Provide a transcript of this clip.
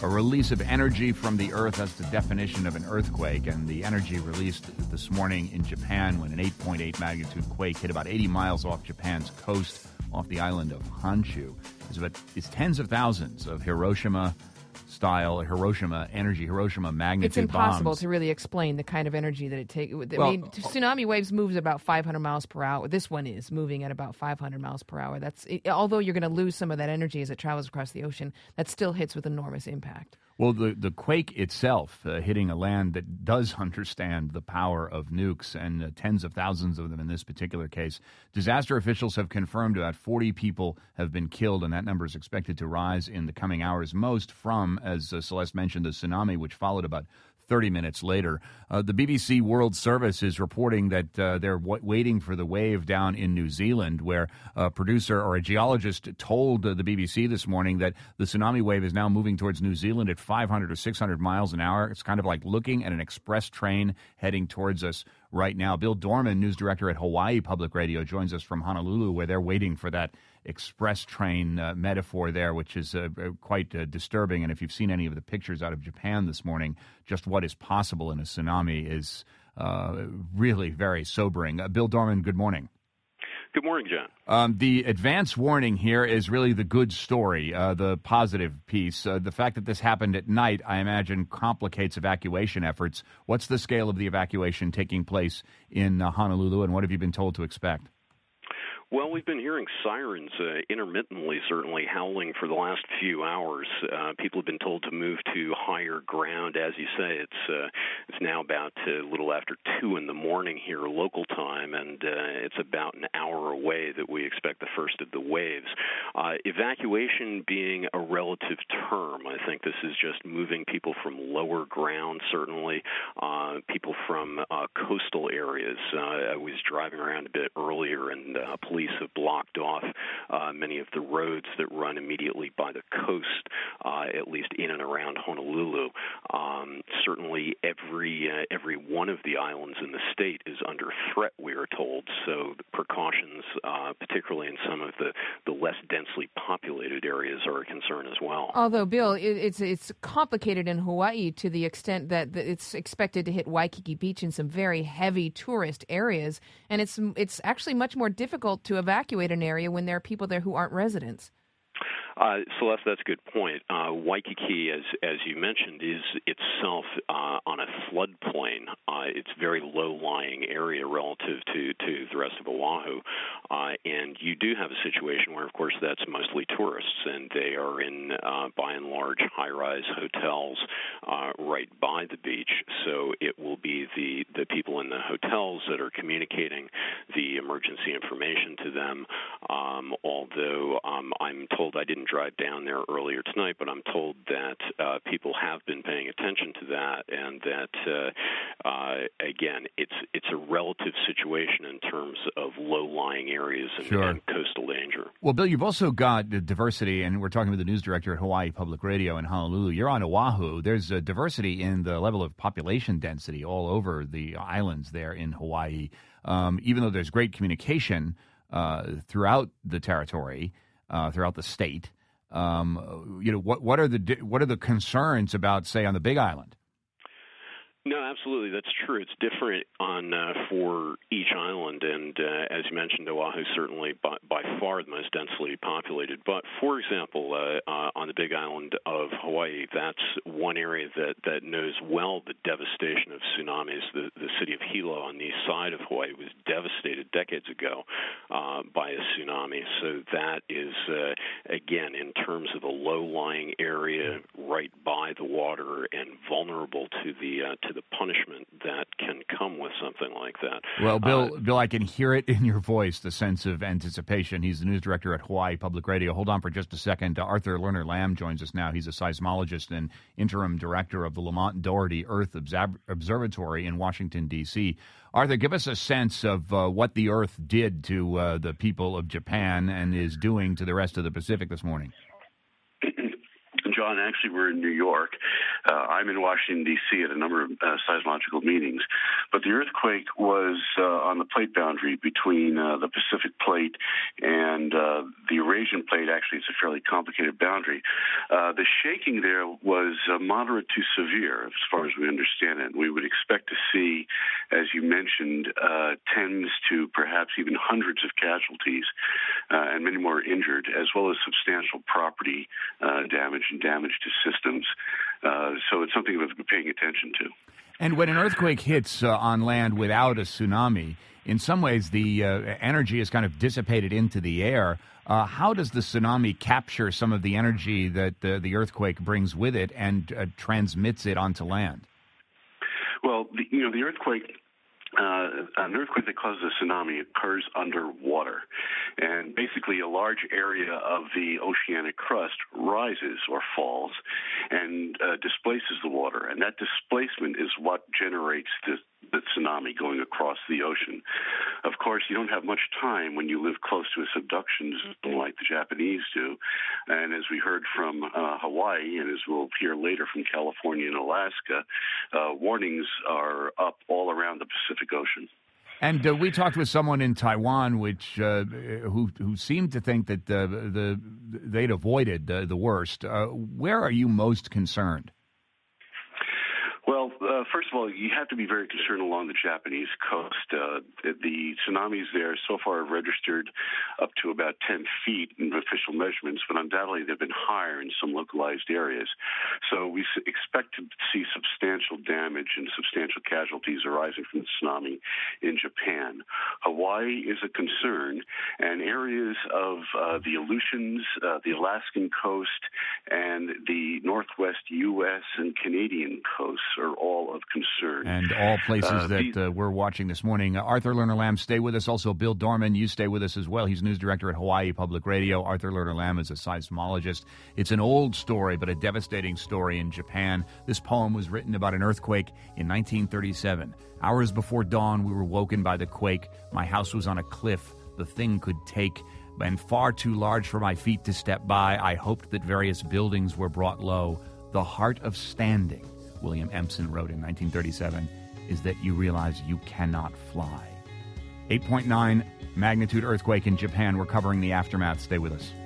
A release of energy from the Earth. That's the definition of an earthquake. And the energy released this morning in Japan when an 8.8 magnitude quake hit about 80 miles off Japan's coast, off the island of Honshu. It's tens of thousands of Hiroshima magnitude It's impossible bombs. to really explain the kind of energy that it takes. Tsunami waves moves about 500 miles per hour. This one is moving at about 500 miles per hour. Although you're going to lose some of that energy as it travels across the ocean, that still hits with enormous impact. Well, the quake itself hitting a land that does understand the power of nukes, and tens of thousands of them in this particular case. Disaster officials have confirmed about 40 people have been killed, and that number is expected to rise in the coming hours, most from, as Celeste mentioned, the tsunami, which followed about 30 minutes later. The BBC World Service is reporting that they're waiting for the wave down in New Zealand, where a producer or a geologist told the BBC this morning that the tsunami wave is now moving towards New Zealand at 500 or 600 miles an hour. It's kind of like looking at an express train heading towards us right now. Bill Dorman, news director at Hawaii Public Radio, joins us from Honolulu, where they're waiting for that express train metaphor there, which is quite disturbing. And if you've seen any of the pictures out of Japan this morning, just what is possible in a tsunami is really very sobering. Bill Dorman, good morning. Good morning, John. The advance warning here is really the good story, the positive piece. The fact that this happened at night, I imagine, complicates evacuation efforts. What's the scale of the evacuation taking place in Honolulu, and what have you been told to expect? Well, we've been hearing sirens intermittently, certainly howling for the last few hours. People have been told to move to higher ground. As you say, it's now about a little after 2 in the morning here local time, and it's about an hour away that we expect the first of the waves. Evacuation being a relative term, I think this is just moving people from lower ground, certainly, people from coastal areas. I was driving around a bit earlier, and police have blocked off many of the roads that run immediately by the coast, at least in and around Honolulu. Certainly, every one of the islands in the state is under threat, we are told. So the precautions, particularly in some of the less densely populated areas, are a concern as well. Although, Bill, it's complicated in Hawaii to the extent that it's expected to hit Waikiki Beach in some very heavy tourist areas, and it's actually much more difficult to evacuate an area when there are people there who aren't residents. Celeste, that's a good point. Waikiki, as you mentioned, is itself on a floodplain. It's a very low-lying area relative to the rest of Oahu. And you do have a situation where, of course, that's mostly tourists, and they are in, by and large, high-rise hotels right by the beach. So it will be the people in the hotels that are communicating the emergency information to them, although I'm told, I didn't drive down there earlier tonight, but I'm told that people have been paying attention to that, and that again, it's a relative situation in terms of low-lying areas and coastal danger. Well, Bill, you've also got diversity, and we're talking with the news director at Hawaii Public Radio in Honolulu. You're on Oahu. There's a diversity in the level of population density all over the islands there in Hawaii. Even though there's great communication throughout the territory, throughout the state, what are the concerns about, say, on the Big Island? No, absolutely. That's true. It's different for each island, and as you mentioned, Oahu is certainly by far the most densely populated. But, for example, on the Big Island of Hawaii, that's one area that knows well the devastation of tsunamis. The city of Hilo on the east side of Hawaii was devastated decades ago by a tsunami. So that is, again, in terms of a low-lying area right by the water and vulnerable to the punishment that can come with something like that. Well, Bill, I can hear it in your voice, the sense of anticipation. He's the news director at Hawaii Public Radio. Hold on for just a second. Arthur Lerner Lamb joins us now. He's a seismologist and interim director of the Lamont Doherty Earth Observatory in Washington, D.C. Arthur, give us a sense of what the Earth did to the people of Japan and is doing to the rest of the Pacific this morning. John, actually, we're in New York. I'm in Washington, D.C. at a number of seismological meetings. but the earthquake was on the plate boundary between the Pacific plate and the Eurasian plate. Actually, it's a fairly complicated boundary. The shaking there was moderate to severe, as far as we understand it. We would expect to see, as you mentioned, tens to perhaps even hundreds of casualties and many more injured, as well as substantial property damage and damage to systems. So it's something we've been paying attention to. And when an earthquake hits on land without a tsunami, in some ways the energy is kind of dissipated into the air. How does the tsunami capture some of the energy that the earthquake brings with it and transmits it onto land? Well, the earthquake. An earthquake that causes a tsunami occurs underwater, and basically a large area of the oceanic crust rises or falls and displaces the water, and that displacement is what generates the tsunami going across the ocean. Of course, you don't have much time when you live close to a subduction zone like the Japanese do, and as we heard from Hawaii, and as we'll hear later from California and Alaska, warnings are up all around the Pacific Ocean. And we talked with someone in Taiwan, who seemed to think that they'd avoided the worst. Where are you most concerned? Well, first of all, you have to be very concerned along the Japanese coast. The tsunamis there so far have registered up to about 10 feet in official measurements, but undoubtedly they've been higher in some localized areas. So we expect to see substantial damage and substantial casualties arising from the tsunami in Japan. Hawaii is a concern, and areas of the Aleutians, the Alaskan coast, and the northwest U.S. and Canadian coasts are all of concern. And all places that we're watching this morning. Arthur Lerner Lamb, stay with us. Also, Bill Dorman, you stay with us as well. He's news director at Hawaii Public Radio. Arthur Lerner Lamb is a seismologist. It's an old story, but a devastating story in Japan. This poem was written about an earthquake in 1937. Hours before dawn, we were woken by the quake. My house was on a cliff. The thing could take, and far too large for my feet to step by. I hoped that various buildings were brought low. The heart of standing, William Empson wrote in 1937, is that you realize you cannot fly. 8.9 magnitude earthquake in Japan. We're covering the aftermath. Stay with us.